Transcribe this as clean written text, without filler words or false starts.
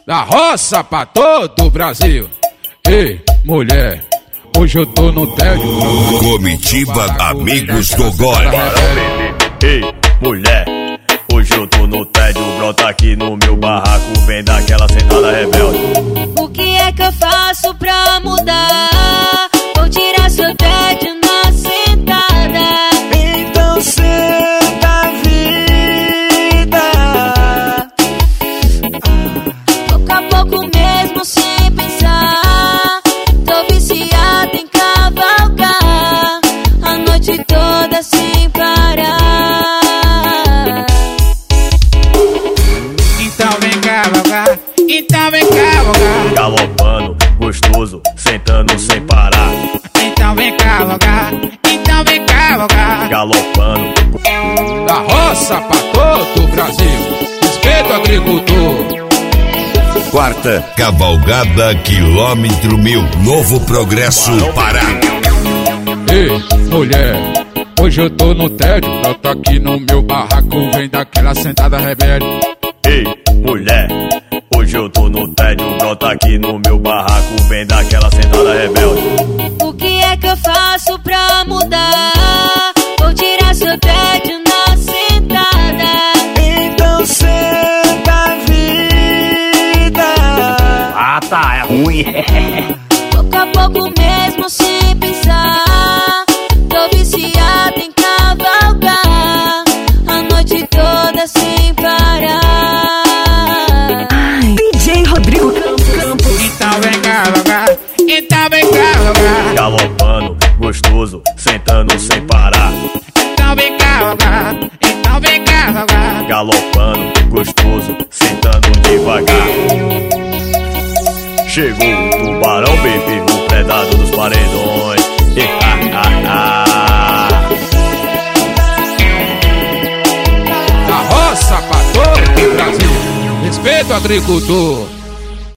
Da roça pra todo o Brasil. Ei, mulher, hoje eu tô no tédio. Comitiva Amigos do Gole. Ei, mulher, hoje eu tô no tédio. Brota aqui no meu barraco, vem daquela sentada rebelde. O que é que eu faço pra mudar? Vou tirar seu tédio na sentada. Então senta, vida. Pouco a pouco mesmo sem pensar. Tô viciada em cavalgar a noite toda sem parar. Então vem cavalgar, então vem cavalgar. Galopando, gostoso, sentando sem parar. Então vem cavalgar, então vem cavalgar. Galopando. Da roça pra todo o Brasil. Respeito ao agricultor. Quarta Cavalgada Quilômetro 1000. Novo Progresso, Pará. Ei, mulher, hoje eu tô no tédio. Eu tô aqui no meu barraco, vem daquela sentada rebelde. Ei, mulher, hoje eu tô no tédio. Brota aqui no meu barraco, vem daquela sentada rebelde. O que é que eu faço pra mudar? Vou tirar seu tédio na sentada. Então senta, vida. Ah, tá, é ruim. Pouco a pouco mesmo sem pensar. Tô viciada em cavalgar a noite toda sem parar. DJ Rodrigo Campos. Então vem cavalgar, então vem cavalgar. Galopando, gostoso, sentando sem parar. Então vem cavalgar, então vem cavalgar. Galopando, gostoso, sentando devagar. Chegou o tubarão, bebê, o predador dos paredões. Da roça pra todo o Brasil. Respeito ao agricultor.